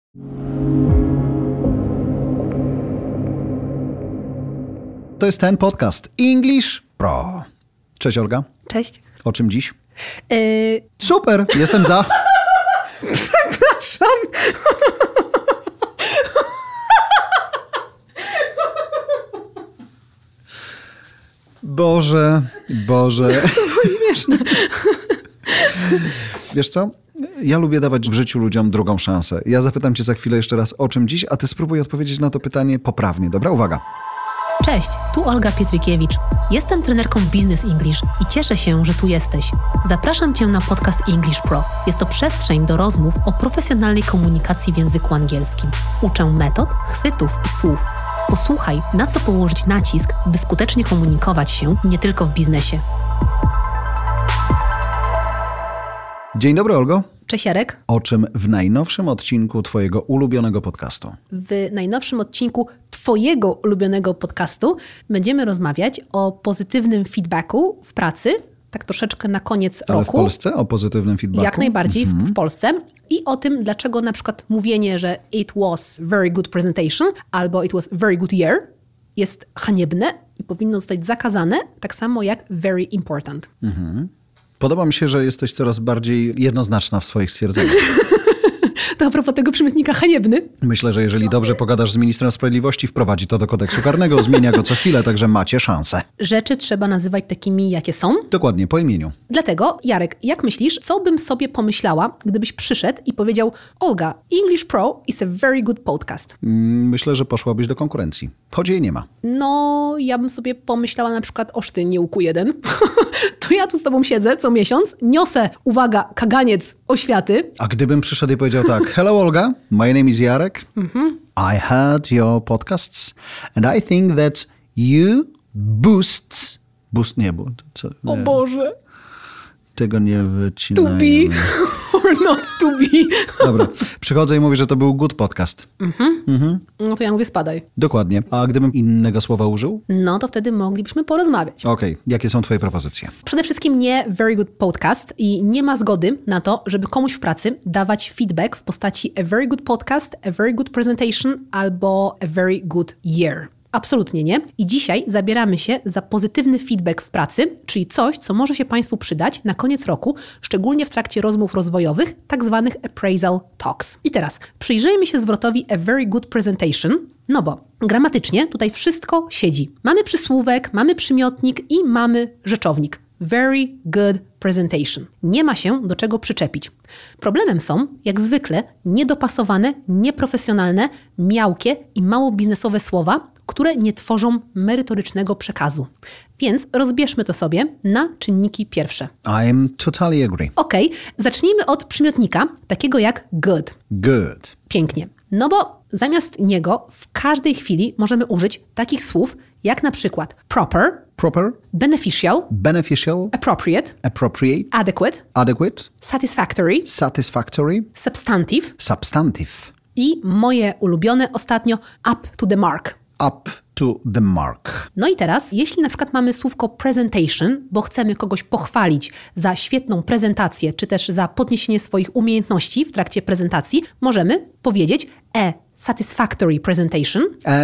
To jest ten podcast English Pro. Cześć Olga. Cześć. O czym dziś? Super, jestem za. Przepraszam. Boże. To było śmieszne. Wiesz co? Ja lubię dawać w życiu ludziom drugą szansę. Ja zapytam cię za chwilę jeszcze raz o czym dziś, a ty spróbuj odpowiedzieć na to pytanie poprawnie. Dobra? Uwaga. Cześć, tu Olga Pietrykiewicz. Jestem trenerką Business English i cieszę się, że tu jesteś. Zapraszam cię na podcast English Pro. Jest to przestrzeń do rozmów o profesjonalnej komunikacji w języku angielskim. Uczę metod, chwytów i słów. Posłuchaj, na co położyć nacisk, by skutecznie komunikować się nie tylko w biznesie. Dzień dobry, Olgo. Cześć Jarek. O czym w najnowszym odcinku twojego ulubionego podcastu? W najnowszym odcinku twojego ulubionego podcastu będziemy rozmawiać o pozytywnym feedbacku w pracy, tak troszeczkę na koniec Ale roku. w Polsce? O pozytywnym feedbacku? Jak najbardziej w Polsce. I o tym, dlaczego na przykład mówienie, że it was very good presentation albo it was very good year jest haniebne i powinno zostać zakazane, tak samo jak very important. Podoba mi się, że jesteś coraz bardziej jednoznaczna w swoich stwierdzeniach. To a propos tego przymiotnika haniebny. Myślę, że jeżeli dobrze pogadasz z ministrem sprawiedliwości, wprowadzi to do kodeksu karnego, zmienia go co chwilę, także macie szansę. Rzeczy trzeba nazywać takimi, jakie są. Dokładnie, po imieniu. Dlatego, Jarek, jak myślisz, co bym sobie pomyślała, gdybyś przyszedł i powiedział: Olga, English Pro is a very good podcast. Myślę, że poszłabyś do konkurencji. Choć jej nie ma. No, ja bym sobie pomyślała na przykład: oż ty, nie łuku jeden. To ja tu z tobą siedzę co miesiąc, niosę, uwaga, kaganiec oświaty. A gdybym przyszedł i powiedział tak: Hello Olga, my name is Jarek. I heard your podcasts and I think that you boost nie, bo co? O Boże. Tego nie wycinajmy. To be or not to be. Dobra, przychodzę i mówię, że to był good podcast. No to ja mówię: spadaj. Dokładnie. A gdybym innego słowa użył? No to wtedy moglibyśmy porozmawiać. Okej, jakie są twoje propozycje? Przede wszystkim nie very good podcast i nie ma zgody na to, żeby komuś w pracy dawać feedback w postaci a very good podcast, a very good presentation albo a very good year. Absolutnie nie. I dzisiaj zabieramy się za pozytywny feedback w pracy, czyli coś, co może się Państwu przydać na koniec roku, szczególnie w trakcie rozmów rozwojowych, tak zwanych appraisal talks. I teraz przyjrzyjmy się zwrotowi a very good presentation, no bo gramatycznie tutaj wszystko siedzi. Mamy przysłówek, mamy przymiotnik i mamy rzeczownik. Very good presentation. Nie ma się do czego przyczepić. Problemem są, jak zwykle, niedopasowane, nieprofesjonalne, miałkie i mało biznesowe słowa, które nie tworzą merytorycznego przekazu. Więc rozbierzmy to sobie na czynniki pierwsze. I'm totally agree. Okej, zacznijmy od przymiotnika, takiego jak good. Good. Pięknie. No bo zamiast niego w każdej chwili możemy użyć takich słów jak na przykład proper, beneficial, appropriate, adequate, satisfactory, substantive i moje ulubione ostatnio up to the mark. Up to the mark. No i teraz, jeśli na przykład mamy słówko presentation, bo chcemy kogoś pochwalić za świetną prezentację, czy też za podniesienie swoich umiejętności w trakcie prezentacji, możemy powiedzieć a satisfactory presentation,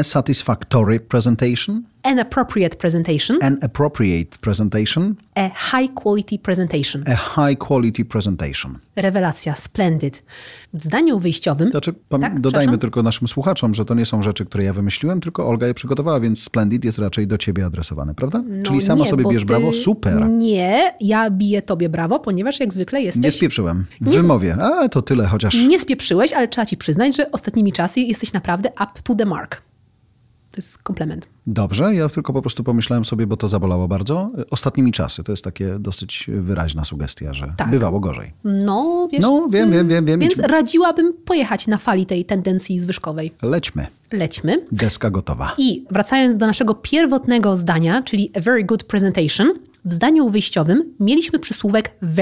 an appropriate presentation, a high quality presentation. Rewelacja, splendid. W zdaniu wyjściowym... Dodajmy tylko naszym słuchaczom, że to nie są rzeczy, które ja wymyśliłem, tylko Olga je przygotowała, więc splendid jest raczej do ciebie adresowane, prawda? Czyli sama sobie bierz brawo, super. Nie, ja biję tobie brawo, ponieważ jak zwykle jesteś... Nie spieprzyłem. W wymowie. To tyle chociaż. Nie spieprzyłeś, ale trzeba ci przyznać, że ostatnimi czasy jesteś naprawdę up to the mark. To jest komplement. Dobrze, ja tylko po prostu pomyślałem sobie, bo to zabolało bardzo. Ostatnimi czasy, to jest takie dosyć wyraźna sugestia, że bywało gorzej. No, wiesz... No, wiem. Więc radziłabym pojechać na fali tej tendencji zwyżkowej. Lećmy. Deska gotowa. I wracając do naszego pierwotnego zdania, czyli a very good presentation, w zdaniu wyjściowym mieliśmy przysłówek very.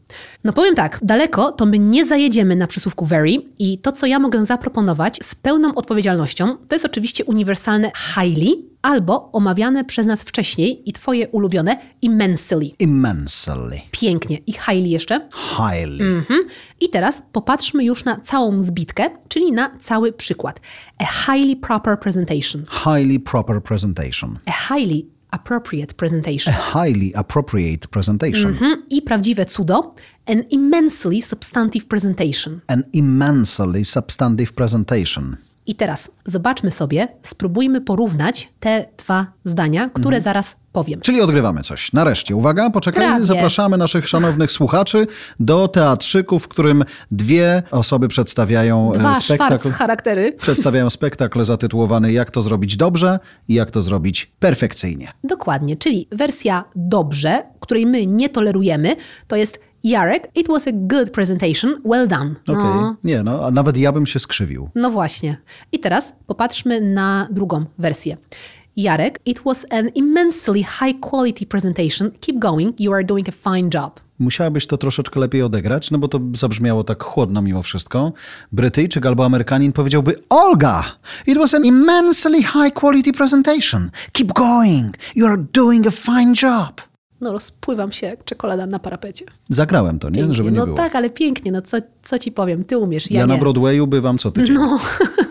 No powiem tak, daleko to my nie zajedziemy na przysłówku very i to, co ja mogę zaproponować z pełną odpowiedzialnością, to jest oczywiście uniwersalne highly albo omawiane przez nas wcześniej i twoje ulubione immensely. Immensely. Pięknie. I highly jeszcze? Highly. I teraz popatrzmy już na całą zbitkę, czyli na cały przykład. A highly proper presentation. Highly proper presentation. A highly appropriate presentation. A highly appropriate presentation. I prawdziwe cudo, an immensely substantive presentation. An immensely substantive presentation. I teraz zobaczmy sobie, spróbujmy porównać te dwa zdania, które zaraz powiem. Czyli odgrywamy coś. Nareszcie, uwaga, poczekaj, Prawie. zapraszamy naszych szanownych słuchaczy do teatrzyku, w którym dwie osoby przedstawiają Dwa spektakl. charaktery. Przedstawiają spektakl zatytułowany Jak to zrobić dobrze i jak to zrobić perfekcyjnie. Dokładnie, czyli wersja dobrze, której my nie tolerujemy, to jest Jarek, it was a good presentation, well done. Okej. Nie, no, a nawet ja bym się skrzywił. No właśnie. I teraz popatrzmy na drugą wersję. Jarek, it was an immensely high quality presentation. Keep going, you are doing a fine job. Musiałabyś to troszeczkę lepiej odegrać, no bo to zabrzmiało tak chłodno mimo wszystko. Brytyjczyk albo Amerykanin powiedziałby Olga, it was an immensely high quality presentation. Keep going, you are doing a fine job. No rozpływam się jak czekolada na parapecie. Zagrałem to, nie? Pięknie. Żeby nie no było. tak, ale pięknie, no co ci powiem, ty umiesz, ja Ja nie. na Broadwayu bywam co tydzień. No.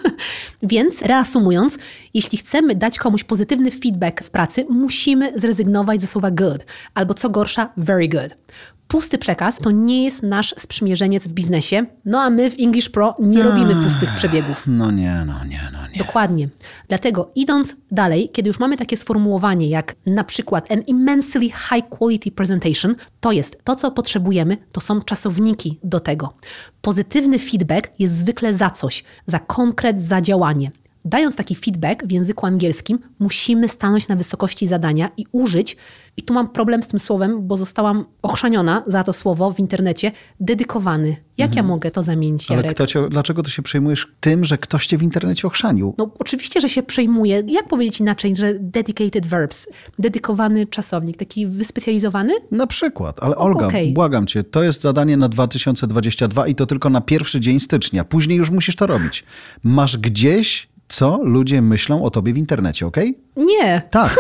Więc reasumując, jeśli chcemy dać komuś pozytywny feedback w pracy, musimy zrezygnować ze słowa good, albo co gorsza, very good. Pusty przekaz to nie jest nasz sprzymierzeniec w biznesie, no a my w English Pro nie robimy pustych przebiegów. No nie. Dokładnie. Dlatego idąc dalej, kiedy już mamy takie sformułowanie jak na przykład an immensely high quality presentation, to jest to, co potrzebujemy, to są czasowniki do tego. Pozytywny feedback jest zwykle za coś, za konkret, za działanie. Dając taki feedback w języku angielskim, musimy stanąć na wysokości zadania i użyć, i tu mam problem z tym słowem, bo zostałam ochrzaniona za to słowo w internecie, dedykowany. Jak ja mogę to zamienić, Ale Jarek? dlaczego ty się przejmujesz tym, że ktoś cię w internecie ochrzanił? No oczywiście, że się przejmuję. Jak powiedzieć inaczej, że dedicated verbs, dedykowany czasownik, taki wyspecjalizowany? Na przykład, ale Olga, okej. błagam cię, to jest zadanie na 2022 i to tylko na pierwszy dzień stycznia. Później już musisz to robić. Masz gdzieś, co ludzie myślą o tobie w internecie, okej? Nie. Tak.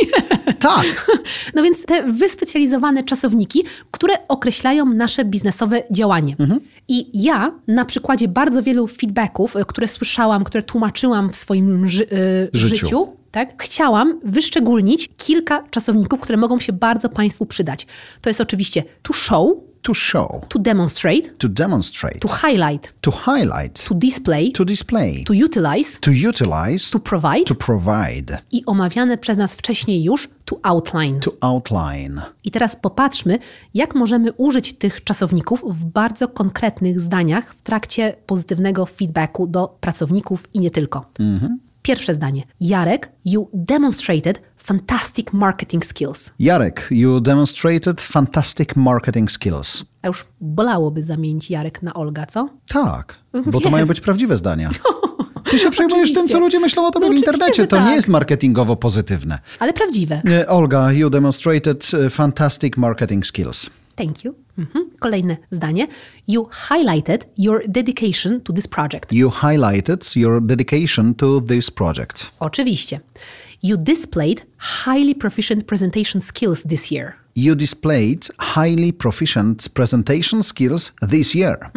Tak. No więc te wyspecjalizowane czasowniki, które określają nasze biznesowe działanie. I ja na przykładzie bardzo wielu feedbacków, które słyszałam, które tłumaczyłam w swoim życiu, tak, chciałam wyszczególnić kilka czasowników, które mogą się bardzo Państwu przydać. To jest oczywiście to show, To show. to demonstrate, To demonstrate. to highlight, To highlight. to display, To display. to utilize, To utilize. to provide To provide. i omawiane przez nas wcześniej już to outline. To outline. I teraz popatrzmy, jak możemy użyć tych czasowników w bardzo konkretnych zdaniach w trakcie pozytywnego feedbacku do pracowników i nie tylko. Pierwsze zdanie. Jarek, you demonstrated fantastic marketing skills. Jarek, you demonstrated fantastic marketing skills. A już bolałoby zamienić Jarek na Olga, co? Tak, bo to Wiem. mają być prawdziwe zdania. Ty się przejmujesz tym, co Oczywiście. ludzie myślą o tobie No w oczywiście, internecie. że To tak. nie jest marketingowo pozytywne. Ale prawdziwe. Olga, you demonstrated fantastic marketing skills. Thank you. Kolejne zdanie. You highlighted your dedication to this project. You highlighted your dedication to this project. Oczywiście. You displayed highly proficient presentation skills this year. You displayed highly proficient presentation skills this year.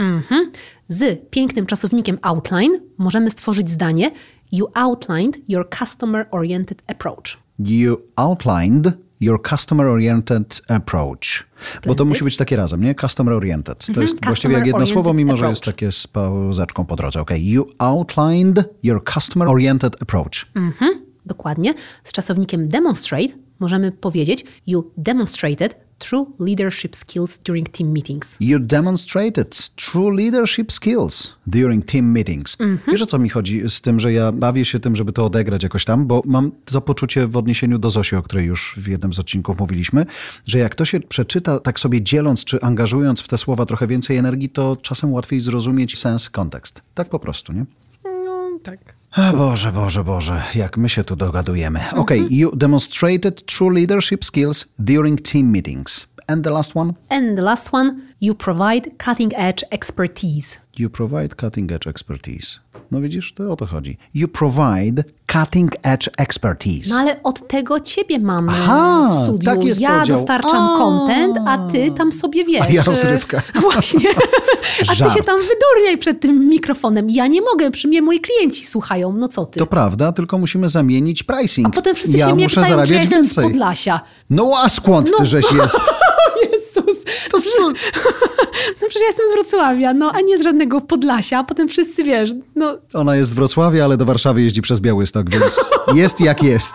Z pięknym czasownikiem outline możemy stworzyć zdanie You outlined your customer-oriented approach. You outlined your customer-oriented approach. Bo to musi być takie razem, nie? Customer-oriented. To jest właściwie jak jedno słowo, mimo że jest takie z pauzeczką po drodze. Okay. You outlined your customer-oriented approach. Dokładnie. Z czasownikiem demonstrate możemy powiedzieć You demonstrated true leadership skills during team meetings. You demonstrated true leadership skills during team meetings. Wiesz, o co mi chodzi z tym, że ja bawię się tym, żeby to odegrać jakoś tam, bo mam to poczucie w odniesieniu do Zosi, o której już w jednym z odcinków mówiliśmy, że jak to się przeczyta tak sobie dzieląc czy angażując w te słowa trochę więcej energii, to czasem łatwiej zrozumieć sens, kontekst. Tak po prostu, nie? No, tak. A Boże, jak my się tu dogadujemy. Okay, you demonstrated true leadership skills during team meetings. And the last one? And the last one, you provide cutting edge expertise. You provide cutting edge expertise. No widzisz, to o to chodzi. You provide cutting edge expertise. No ale od tego ciebie mamy Aha, w studiu. tak jest ja podział. dostarczam content, a ty tam sobie wiesz. A ja rozrywka. Właśnie. A ty Żart. się tam wydurniaj przed tym mikrofonem. Ja nie mogę, przy mnie moi klienci słuchają. No co ty? To prawda, tylko musimy zamienić pricing. A potem wszyscy ja się mnie muszę pytają, czy ja zarabiać jestem z więcej. Podlasia. No a skąd ty żeś jest? Jezus. To No przecież ja jestem z Wrocławia, no a nie z żadnego Podlasia. A potem wszyscy, wiesz, no... Ona jest z Wrocławia, ale do Warszawy jeździ przez Białystok, więc jest jak jest.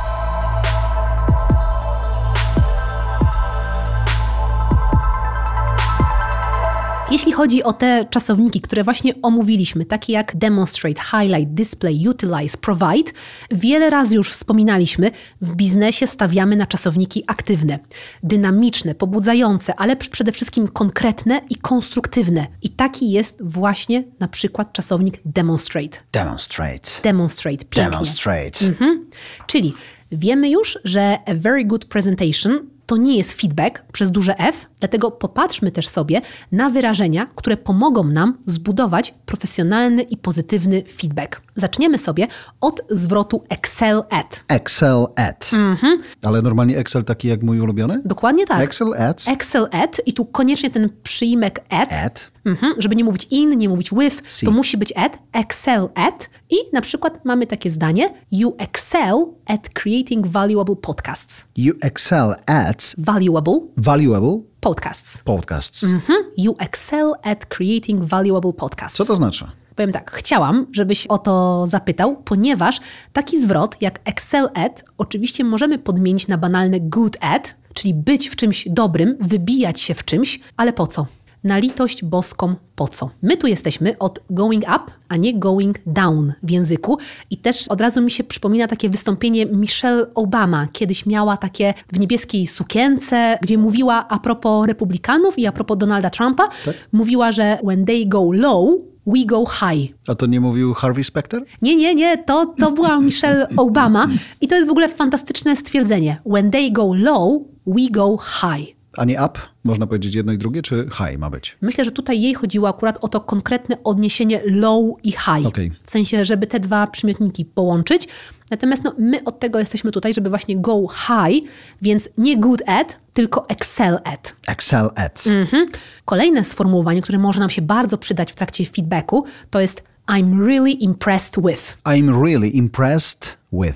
Jeśli chodzi o te czasowniki, które właśnie omówiliśmy, takie jak demonstrate, highlight, display, utilize, provide, wiele razy już wspominaliśmy, w biznesie stawiamy na czasowniki aktywne, dynamiczne, pobudzające, ale przede wszystkim konkretne i konstruktywne. I taki jest właśnie na przykład czasownik demonstrate. Demonstrate. Demonstrate, pięknie. Demonstrate. Czyli wiemy już, że a very good presentation to nie jest feedback przez duże F, dlatego popatrzmy też sobie na wyrażenia, które pomogą nam zbudować profesjonalny i pozytywny feedback. Zaczniemy sobie od zwrotu excel at. Excel at. Ale normalnie Excel taki jak mój ulubiony? Dokładnie tak. Excel at. Excel at i tu koniecznie ten przyimek at. At. Żeby nie mówić in, nie mówić with, Si. to musi być at, excel at i na przykład mamy takie zdanie you excel at creating valuable podcasts. You excel at Valuable valuable podcasts. podcasts. You excel at creating valuable podcasts. Co to znaczy? Powiem tak, chciałam, żebyś o to zapytał, ponieważ taki zwrot jak excel at oczywiście możemy podmienić na banalny good at, czyli być w czymś dobrym, wybijać się w czymś, ale po co? Na litość boską po co? My tu jesteśmy od going up, a nie going down w języku. I też od razu mi się przypomina takie wystąpienie Michelle Obama. Kiedyś miała takie w niebieskiej sukience, gdzie mówiła a propos republikanów i a propos Donalda Trumpa. Tak? Mówiła, że when they go low, we go high. A to nie mówił Harvey Specter? Nie, to była Michelle Obama. I to jest w ogóle fantastyczne stwierdzenie. When they go low, we go high. A nie up? Można powiedzieć jedno i drugie, czy high ma być? Myślę, że tutaj jej chodziło akurat o to konkretne odniesienie low i high. Okej. W sensie, żeby te dwa przymiotniki połączyć. Natomiast my od tego jesteśmy tutaj, żeby właśnie go high, więc nie good at, tylko excel at. Excel at. Kolejne sformułowanie, które może nam się bardzo przydać w trakcie feedbacku, to jest I'm really impressed with. I'm really impressed with.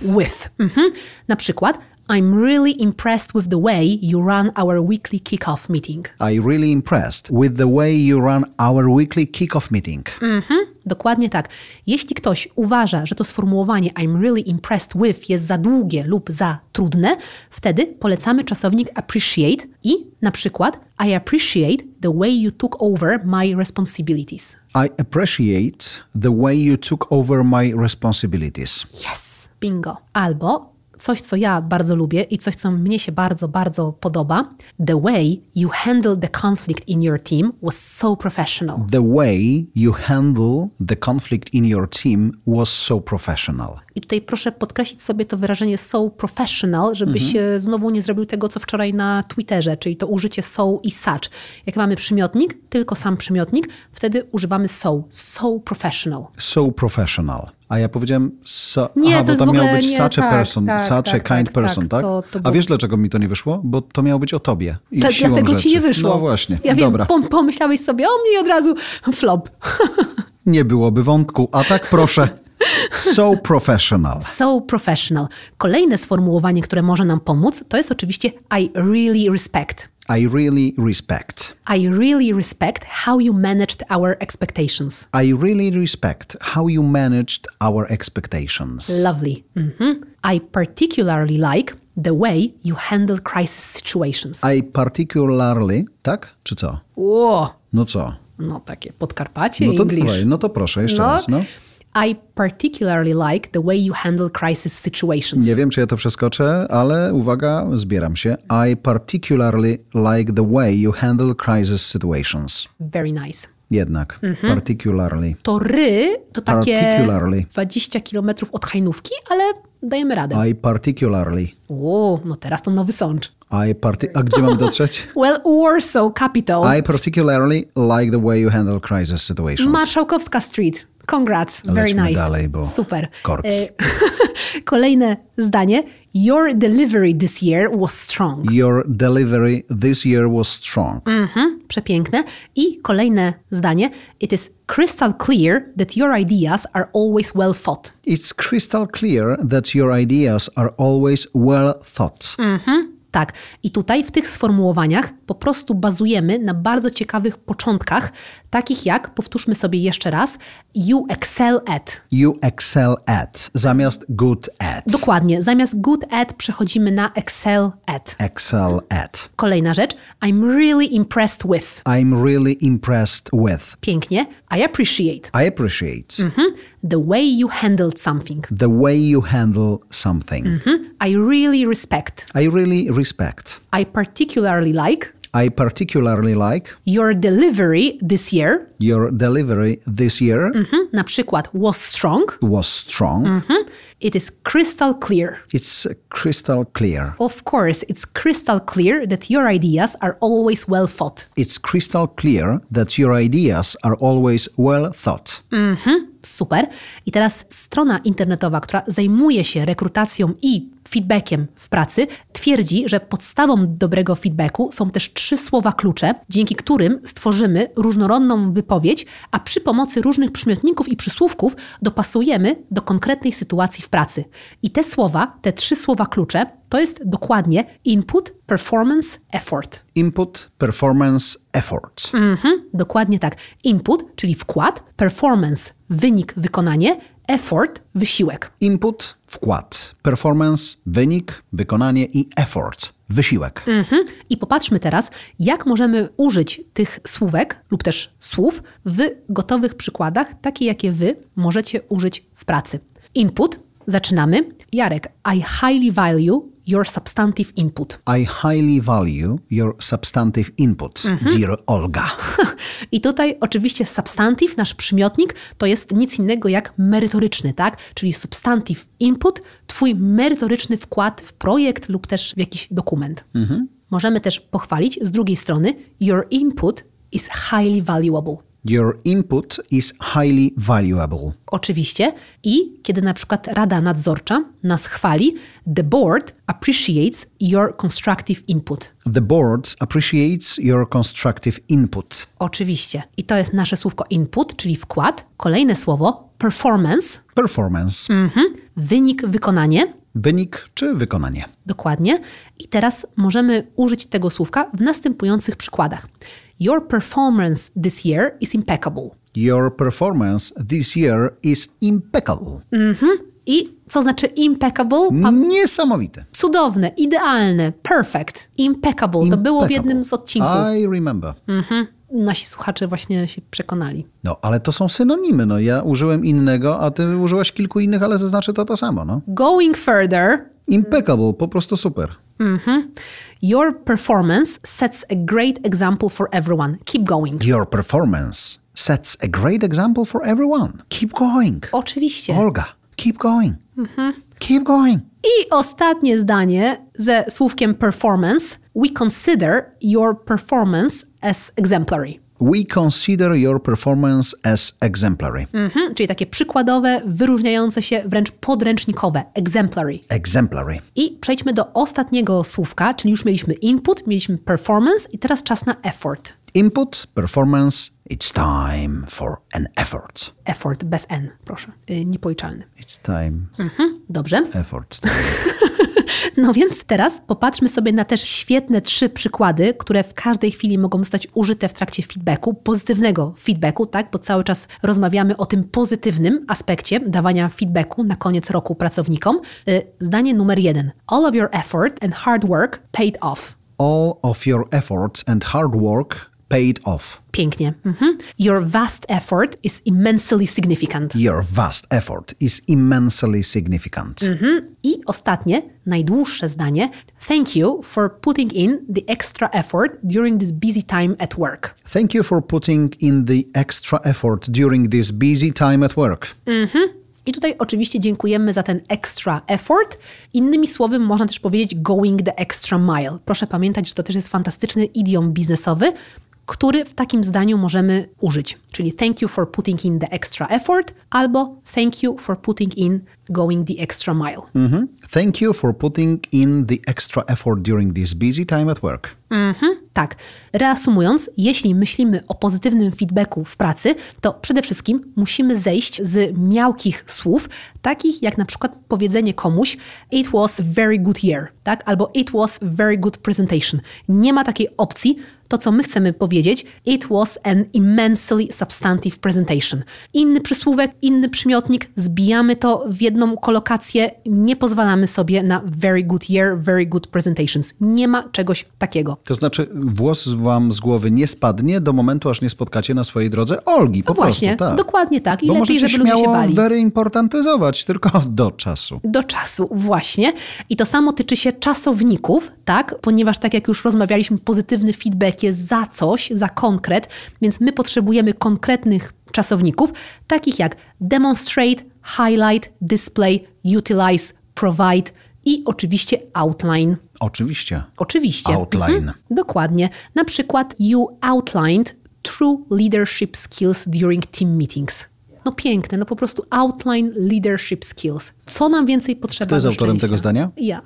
Na przykład I'm really impressed with the way you run our weekly kick-off meeting. I'm really impressed with the way you run our weekly kick-off meeting. Dokładnie tak. Jeśli ktoś uważa, że to sformułowanie I'm really impressed with jest za długie lub za trudne, wtedy polecamy czasownik appreciate i na przykład I appreciate the way you took over my responsibilities. I appreciate the way you took over my responsibilities. Yes, bingo. Albo coś, co ja bardzo lubię i coś, co mnie się bardzo, bardzo podoba. The way you handled the conflict in your team was so professional. The way you handle the conflict in your team was so professional. I tutaj proszę podkreślić sobie to wyrażenie so professional, żebyś znowu nie zrobił tego, co wczoraj na Twitterze, czyli to użycie so i such. Jak mamy przymiotnik, tylko sam przymiotnik, wtedy używamy so. So professional. So professional. A ja powiedziałem so, Nie, to bo jest to w ogóle miał być nie, such a tak, person, tak, such tak, a kind tak, person, tak? to A było- wiesz, dlaczego mi to nie wyszło? Bo to miało być o tobie. I siłą Dlatego rzeczy. ci nie wyszło. No właśnie, Ja wiem, dobra. pomyślałeś sobie o mnie i od razu flop. Nie byłoby wątku. A tak proszę. So professional. So professional. Kolejne sformułowanie, które może nam pomóc, to jest oczywiście I really respect. I really respect. I really respect how you managed our expectations. I really respect how you managed our expectations. Lovely. I particularly like the way you handle crisis situations. I particularly, tak? Czy co? No co? No takie Podkarpacie No to English. dawaj, no to proszę, jeszcze raz, no. I particularly like the way you handle crisis situations. Nie wiem, czy ja to przeskoczę, ale uwaga, zbieram się. I particularly like the way you handle crisis situations. Very nice. Jednak, particularly. To ry to takie Particularly. 20 kilometrów od Hajnówki, ale dajemy radę. I particularly. No teraz to nowy sącz. A gdzie mamy dotrzeć? Well, Warsaw Capital. I particularly like the way you handle crisis situations. Marszałkowska Street. Congrats. Very Lećmy nice. dalej, bo super. korki. Kolejne zdanie. Your delivery this year was strong. Your delivery this year was strong. Przepiękne. I kolejne zdanie. It is crystal clear that your ideas are always well thought. It's crystal clear that your ideas are always well thought. Tak. I tutaj w tych sformułowaniach po prostu bazujemy na bardzo ciekawych początkach, takich jak, powtórzmy sobie jeszcze raz, you excel at. You excel at zamiast good at. Dokładnie. Zamiast good at przechodzimy na excel at. Excel at. Kolejna rzecz. I'm really impressed with. I'm really impressed with. Pięknie. I appreciate. I appreciate. The way you handled something. The way you handle something. I really respect. I really respect. I particularly like. I particularly like Your delivery this year. your delivery this year Na przykład was strong. was strong. It is crystal clear. It's crystal clear. Of course, it's crystal clear that your ideas are always well thought. It's crystal clear that your ideas are always well thought. Super. I teraz strona internetowa, która zajmuje się rekrutacją i feedbackiem w pracy, twierdzi, że podstawą dobrego feedbacku są też 3 słowa klucze, dzięki którym stworzymy różnorodną wypowiedź, a przy pomocy różnych przymiotników i przysłówków dopasujemy do konkretnej sytuacji w pracy. I te słowa, te 3 słowa klucze, to jest dokładnie input, performance, effort. Input, performance, effort. Dokładnie tak. Input, czyli wkład, performance, wynik, wykonanie, effort, wysiłek. Input, wkład. Performance, wynik, wykonanie i effort, wysiłek. I popatrzmy teraz, jak możemy użyć tych słówek lub też słów w gotowych przykładach, takie jakie wy możecie użyć w pracy. Input, zaczynamy. Jarek, I highly value your substantive input. I highly value your substantive input, dear Olga. I tutaj oczywiście substantive, nasz przymiotnik, to jest nic innego jak merytoryczny, tak? Czyli substantive input, twój merytoryczny wkład w projekt lub też w jakiś dokument. Możemy też pochwalić z drugiej strony, your input is highly valuable. Your input is highly valuable. Oczywiście. I kiedy na przykład Rada Nadzorcza nas chwali, the board appreciates your constructive input. The board appreciates your constructive input. Oczywiście. I to jest nasze słówko input, czyli wkład. Kolejne słowo performance. Performance. Wynik, wykonanie. Wynik czy wykonanie. Dokładnie. I teraz możemy użyć tego słówka w następujących przykładach. Your performance this year is impeccable. Your performance this year is impeccable. I co znaczy impeccable? Niesamowite. Cudowne, idealne, perfect, impeccable. To było w jednym z odcinków. I remember. Nasi słuchacze właśnie się przekonali. No, ale to są synonimy. No, ja użyłem innego, a ty użyłaś kilku innych, ale zaznaczy to samo. No. Going further. Impeccable, po prostu super. Your performance sets a great example for everyone. Keep going. Your performance sets a great example for everyone. Keep going. Oczywiście. Olga, keep going. Keep going. I ostatnie zdanie ze słówkiem performance. We consider your performance as exemplary. We consider your performance as exemplary. Czyli takie przykładowe, wyróżniające się, wręcz podręcznikowe. Exemplary. Exemplary. I przejdźmy do ostatniego słówka, czyli już mieliśmy input, mieliśmy performance i teraz czas na effort. Input, performance, it's time for an effort. Effort, bez N, proszę. Niepoliczalny. It's time. Dobrze. Effort time. No więc teraz popatrzmy sobie na też świetne 3 przykłady, które w każdej chwili mogą zostać użyte w trakcie feedbacku, pozytywnego feedbacku, tak? Bo cały czas rozmawiamy o tym pozytywnym aspekcie dawania feedbacku na koniec roku pracownikom. Zdanie numer 1. All of your effort and hard work paid off. All of your efforts and hard work paid off. Pięknie. Your vast effort is immensely significant. Your vast effort is immensely significant. I ostatnie, najdłuższe zdanie. Thank you for putting in the extra effort during this busy time at work. Thank you for putting in the extra effort during this busy time at work. I tutaj oczywiście dziękujemy za ten extra effort. Innymi słowy można też powiedzieć going the extra mile. Proszę pamiętać, że to też jest fantastyczny idiom biznesowy, który w takim zdaniu możemy użyć. Czyli thank you for putting in the extra effort albo thank you for putting in going the extra mile. Thank you for putting in the extra effort during this busy time at work. Tak. Reasumując, jeśli myślimy o pozytywnym feedbacku w pracy, to przede wszystkim musimy zejść z miałkich słów, takich jak na przykład powiedzenie komuś it was a very good year, tak? Albo it was a very good presentation. Nie ma takiej opcji. To, co my chcemy powiedzieć, it was an immensely substantive presentation. Inny przysłówek, inny przymiotnik, zbijamy to w jedną kolokację, nie pozwalamy sobie na very good year, very good presentations. Nie ma czegoś takiego. To znaczy włos wam z głowy nie spadnie do momentu, aż nie spotkacie na swojej drodze Olgi. Po Właśnie, prostu, tak. Dokładnie tak. I bo lepiej, możecie żeby ludzie się śmiało bali. very importantyzować, tylko do czasu. Do czasu, właśnie. I to samo tyczy się czasowników, tak? Ponieważ tak jak już rozmawialiśmy, pozytywny feedback jest za coś, za konkret, więc my potrzebujemy konkretnych czasowników, takich jak demonstrate, highlight, display, utilize, provide i oczywiście outline. Oczywiście. Outline. Dokładnie. Na przykład you outlined true leadership skills during team meetings. No piękne, no po prostu outline leadership skills. Co nam więcej potrzeba? Kto jest autorem tego zdania? Ja.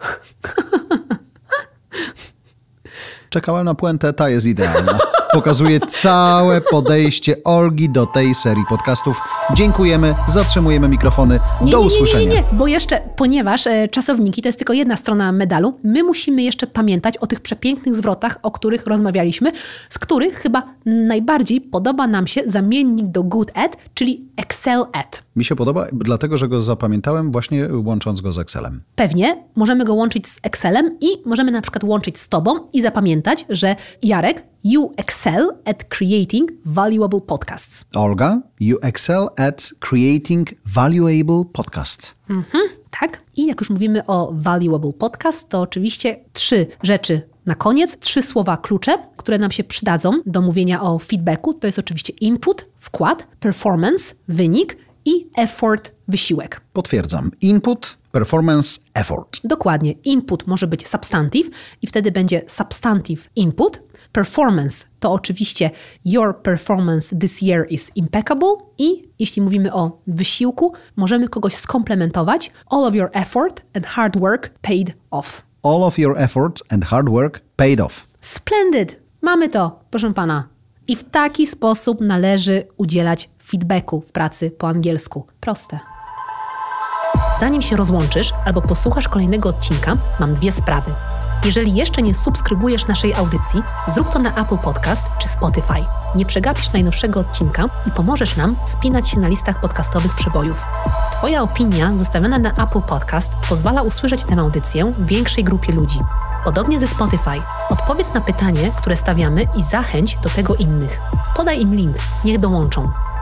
Czekałem na puentę, ta jest idealna. Pokazuje całe podejście Olgi do tej serii podcastów. Dziękujemy, zatrzymujemy mikrofony. Do usłyszenia. Nie, bo jeszcze, ponieważ czasowniki to jest tylko jedna strona medalu, my musimy jeszcze pamiętać o tych przepięknych zwrotach, o których rozmawialiśmy, z których chyba najbardziej podoba nam się zamiennik do good at, czyli excel at. Mi się podoba, dlatego że go zapamiętałem właśnie łącząc go z Excelem. Pewnie możemy go łączyć z Excelem i możemy na przykład łączyć z tobą i zapamiętać, że Jarek, you excel at creating valuable podcasts. Olga, you excel at creating valuable podcasts. Tak. I jak już mówimy o valuable podcast, to oczywiście 3 rzeczy na koniec, 3 słowa klucze, które nam się przydadzą do mówienia o feedbacku. To jest oczywiście input, wkład, performance, wynik i effort, wysiłek. Potwierdzam. Input, performance, effort. Dokładnie. Input może być substantive i wtedy będzie substantive input. Performance to oczywiście your performance this year is impeccable i jeśli mówimy o wysiłku, możemy kogoś skomplementować. All of your effort and hard work paid off. All of your effort and hard work paid off. Splendid! Mamy to, proszę pana. I w taki sposób należy udzielać feedbacku w pracy po angielsku. Proste. Zanim się rozłączysz albo posłuchasz kolejnego odcinka, mam 2 sprawy. Jeżeli jeszcze nie subskrybujesz naszej audycji, zrób to na Apple Podcast czy Spotify. Nie przegapisz najnowszego odcinka i pomożesz nam wspinać się na listach podcastowych przebojów. Twoja opinia zostawiona na Apple Podcast pozwala usłyszeć tę audycję większej grupie ludzi. Podobnie ze Spotify. Odpowiedz na pytanie, które stawiamy i zachęć do tego innych. Podaj im link, niech dołączą.